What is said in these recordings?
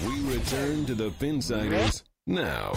We return to the Phinsiders now.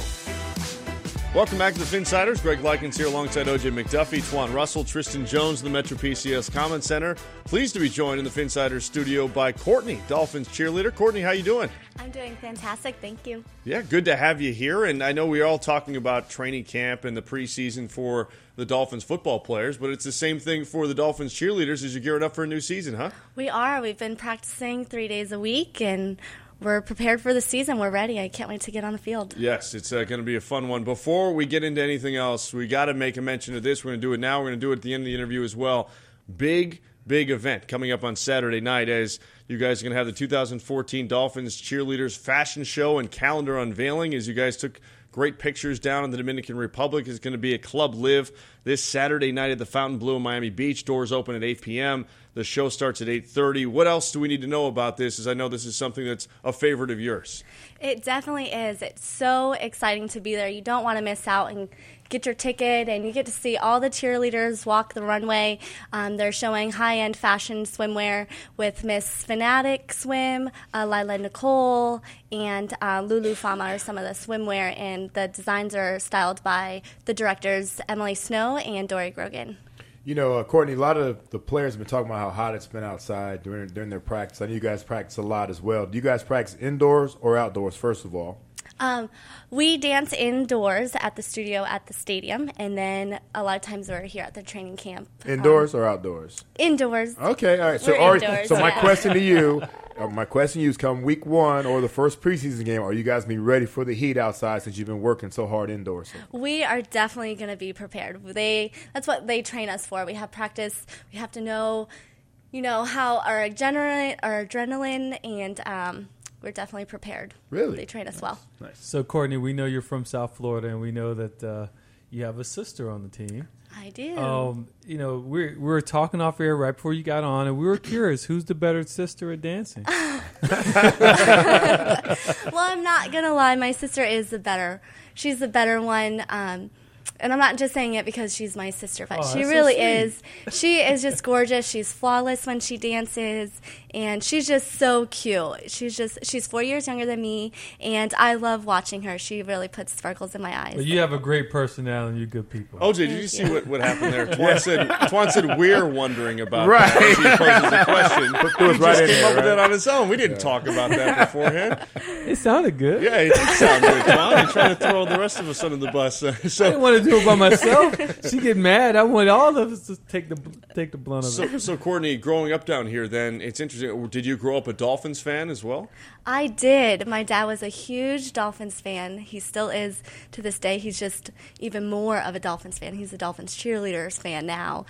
Welcome back to the Phinsiders. Greg Likens here alongside O.J. McDuffie, Twan Russell, Tristan Jones, the Metro PCS Comment Center. Pleased to be joined in the Phinsiders studio by Courtney, Dolphins cheerleader. Courtney, how you doing? I'm doing fantastic, thank you. Yeah, good to have you here. And I know we're all talking about training camp and the preseason for the Dolphins football players, but it's the same thing for the Dolphins cheerleaders as you're gearing up for a new season, huh? We are. We've been practicing 3 days a week, and we're prepared for the season. We're ready. I can't wait to get on the field. Yes, it's going to be a fun one. Before we get into anything else, we got to make a mention of this. We're going to do it now. We're going to do it at the end of the interview as well. Big event coming up on Saturday night as you guys are going to have the 2014 Dolphins Cheerleaders Fashion Show and calendar unveiling as you guys took great pictures down in the Dominican Republic. It's going to be at Club Live this Saturday night at the Fontainebleau in Miami Beach. Doors open at 8 p.m. The show starts at 8:30. What else do we need to know about this, as I know this is something that's a favorite of yours? It definitely is. It's so exciting to be there. You don't want to miss out and get your ticket, and you get to see all the cheerleaders walk the runway. They're showing high-end fashion swimwear with Miss Fanatic Swim, Lila Nicole, and Lulu Fama are some of the swimwear, and the designs are styled by the directors Emily Snow and Dory Grogan. You know, Courtney, a lot of the players have been talking about how hot it's been outside during their practice. I know you guys practice a lot as well. Do you guys practice indoors or outdoors, first of all? We dance indoors at the studio at the stadium, and then a lot of times we're here at the training camp. Indoors or outdoors? Indoors. Okay, all right. Indoors, my question to you, is come week one or the first preseason game, are you guys going to be ready for the heat outside since you've been working so hard indoors? We are definitely going to be prepared. That's what they train us for. We have practice. We have to know, how our adrenaline and we're definitely prepared. Really? They train us well. Nice. So, Courtney, we know you're from South Florida, and we know that you have a sister on the team. I do. We were talking off air right before you got on, and we were curious, who's the better sister at dancing? Well, I'm not going to lie. My sister is she's the better one. And I'm not just saying it because she's my sister, but she really is. She is just gorgeous. She's flawless when she dances, and she's just so cute. She's 4 years younger than me, and I love watching her. She really puts sparkles in my eyes. Well, you have a great personality, and you're good people. OJ, did you see what happened there? Twan said we're wondering about right. that. He poses a question. He right just came up with right? that on his own. We didn't talk about that beforehand. It sounded good. Yeah, it did sound good, Twan. You're trying to throw the rest of us under the bus. I didn't want to do it by myself. She get mad. I want all of us to take the blunt of it. So, Courtney, growing up down here, then it's interesting. Did you grow up a Dolphins fan as well? I did. My dad was a huge Dolphins fan. He still is to this day. He's just even more of a Dolphins fan. He's a Dolphins cheerleaders fan now.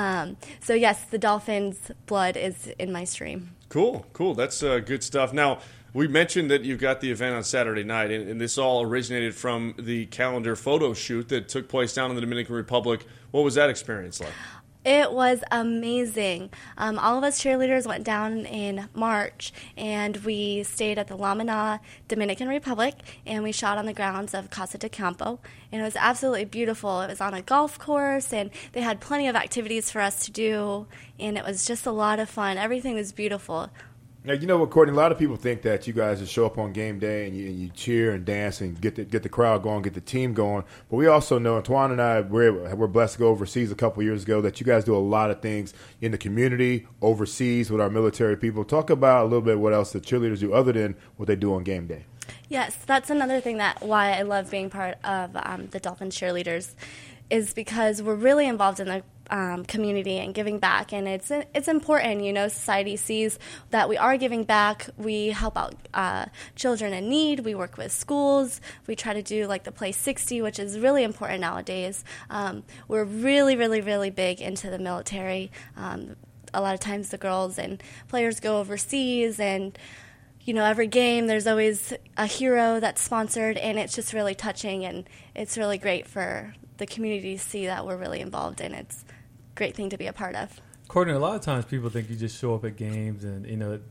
So, yes, the Dolphins blood is in my stream. Cool. That's good stuff. Now, we mentioned that you've got the event on Saturday night, and this all originated from the calendar photo shoot that took place down in the Dominican Republic. What was that experience like? It was amazing. All of us cheerleaders went down in March, and we stayed at the La Manna, Dominican Republic, and we shot on the grounds of Casa de Campo. And it was absolutely beautiful. It was on a golf course, and they had plenty of activities for us to do, and it was just a lot of fun. Everything was beautiful. Now, you know what, Courtney? A lot of people think that you guys just show up on game day and you cheer and dance and get the crowd going, get the team going. But we also know, Twan and I, we're blessed to go overseas a couple years ago, that you guys do a lot of things in the community, overseas with our military people. Talk about a little bit what else the cheerleaders do other than what they do on game day. Yes, that's another thing why I love being part of the Dolphins cheerleaders, is because we're really involved in the community and giving back, and it's important. Society sees that we are giving back. We help out children in need. We work with schools. We try to do like the Play 60, which is really important nowadays. We're really, really, really big into the military. A lot of times the girls and players go overseas, and every game there's always a hero that's sponsored, and it's just really touching, and it's really great for the community to see that we're really involved, and it's a great thing to be a part of. Courtney, a lot of times people think you just show up at games and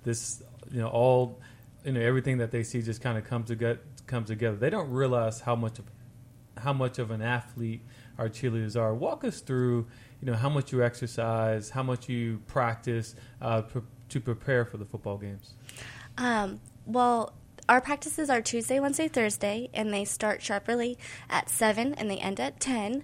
everything that they see just kind of comes together. They don't realize how much of an athlete our cheerleaders are. Walk us through, how much you exercise, how much you practice to prepare for the football games. Well, our practices are Tuesday, Wednesday, Thursday, and they start sharply at 7 and they end at 10.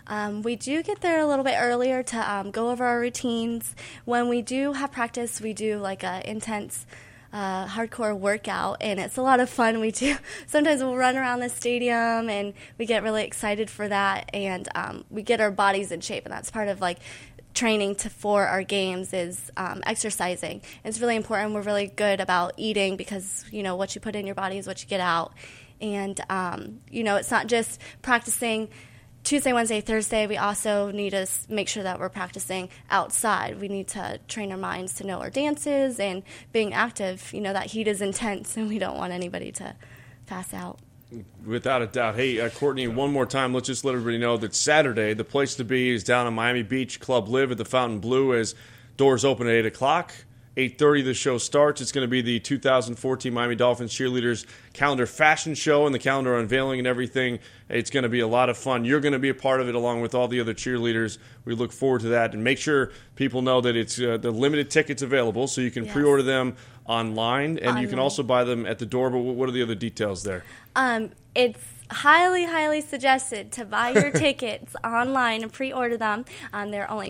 We do get there a little bit earlier to go over our routines. When we do have practice, we do like a intense hardcore workout, and it's a lot of fun. We do sometimes we'll run around the stadium, and we get really excited for that, and we get our bodies in shape, and that's part of like training for our games is exercising. It's really important. We're really good about eating because what you put in your body is what you get out, and it's not just practicing Tuesday, Wednesday, Thursday. We also need to make sure that we're practicing outside. We need to train our minds to know our dances and being active. That heat is intense, and we don't want anybody to pass out. Without a doubt. Hey, Courtney, one more time, let's just let everybody know that Saturday, the place to be is down on Miami Beach, Club Live at the Fountain Blue, as doors open at 8 o'clock. 8:30 the show starts. It's going to be the 2014 Miami Dolphins cheerleaders calendar fashion show and the calendar unveiling and everything. It's going to be a lot of fun. You're going to be a part of it along with all the other cheerleaders. We look forward to that. And make sure people know that it's the limited tickets available, so you can pre-order them online, and you can also buy them at the door. But what are the other details there? It's highly, highly suggested to buy your tickets online and pre-order them. They're only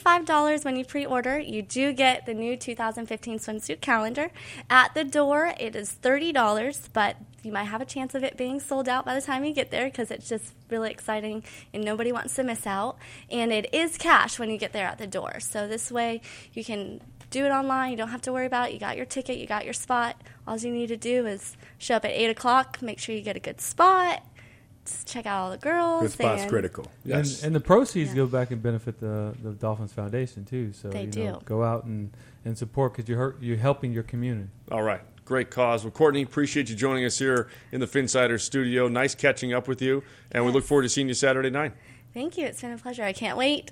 $25 when you pre-order. You do get the new 2015 swimsuit calendar. At the door, it is $30, but you might have a chance of it being sold out by the time you get there because it's just really exciting and nobody wants to miss out. And it is cash when you get there at the door. So this way you can do it online. You don't have to worry about it. You got your ticket. You got your spot. All you need to do is show up at 8 o'clock. Make sure you get a good spot. Just check out all the girls. Good spot's critical. Yes. And the proceeds go back and benefit the Dolphins Foundation, too. So They do. Go out and support because you're helping your community. All right. Great cause. Well, Courtney, appreciate you joining us here in the Phinsider studio. Nice catching up with you. And we look forward to seeing you Saturday night. Thank you. It's been a pleasure. I can't wait.